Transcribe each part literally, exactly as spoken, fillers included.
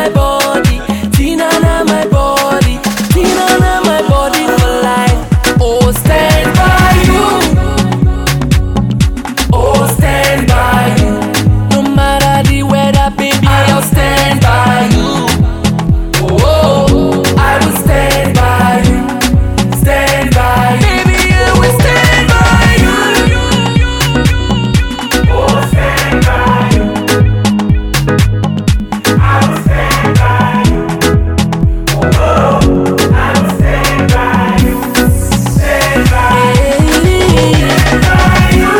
my body, Tina na my body, Tina na my body for life. Oh, stand by you. Oh, stand by you. No matter the weather, baby, I'll stand by you. Oh, I will stand by you. Stand by you. Baby, I will stand by you. Oh, stand by you. I will stand by you. Oh, I will stand by you. Stand by you. Stand by you.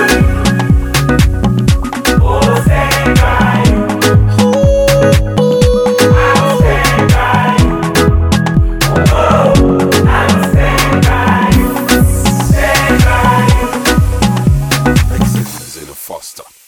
Oh, stand by you. I will stand by you. Oh, I will stand by you. Stand by you. Exit in a Foster.